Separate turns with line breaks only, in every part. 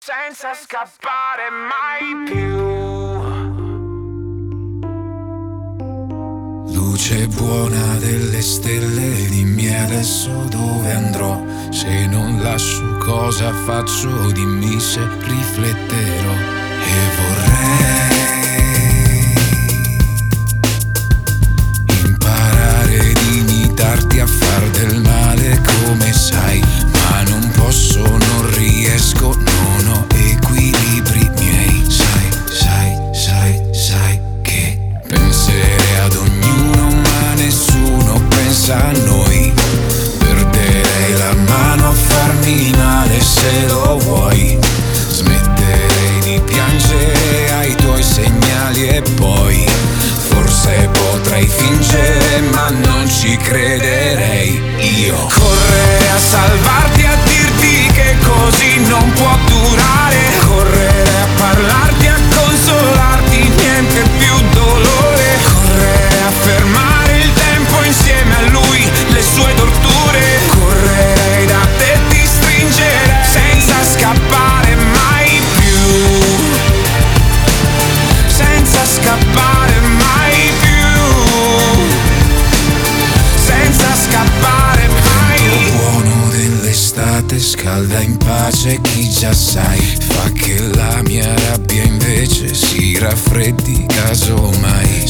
senza scappare mai più.
Luce buona delle stelle, dimmi adesso dove andrò. Se non lascio cosa faccio, dimmi se rifletterò. E vorrei imparare ad imitarti a far del male come sai, ma non posso, non riesco, non ho equilibri miei. Sai che penserei ad ognuno ma nessuno pensa a noi. Perderei la mano a farmi male se lo vuoi. Smetterei di piangere ai tuoi segnali e poi forse potrei fingere ma non ci crederei. Io correrei a salvarti, a dirti che così non può durare. Correrei a parlarti, a consolarti, niente più dolore. Correrei a fermare il tempo insieme a lui, le sue torture. Correrei da te, ti stringerei senza scappare mai più. Senza scappare mai più. Senza scappare mai. Il buono dell'estate scalda in pace chi già sai. Fa che la mia rabbia invece si raffreddi casomai.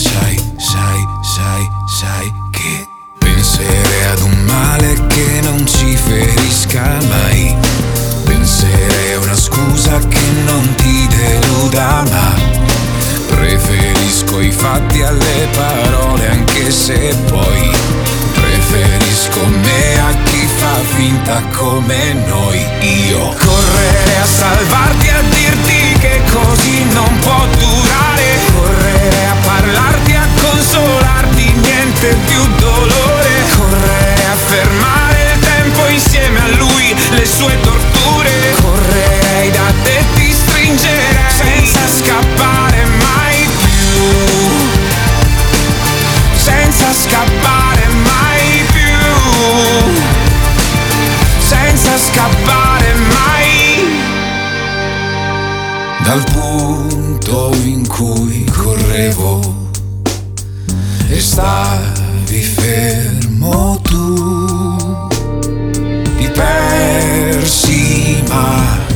Sai che penserei ad un male che non ci ferisca mai. Penserei a una scusa che non ti deluda, ma preferisco i fatti alle parole, anche se poi preferisco me a chi fa finta come noi. Io correrei a salvarti, a dirti che così non può durare. Correrei a parlarti, a consolarti, niente più dolore. Correrei a fermare il tempo insieme a lui, le sue torture. Correrei da te, ti stringerei senza scappare mai più. Senza scappare mai più. Senza scappare mai. Dal punto in cui correvo e stavi fermo tu, ti persi ma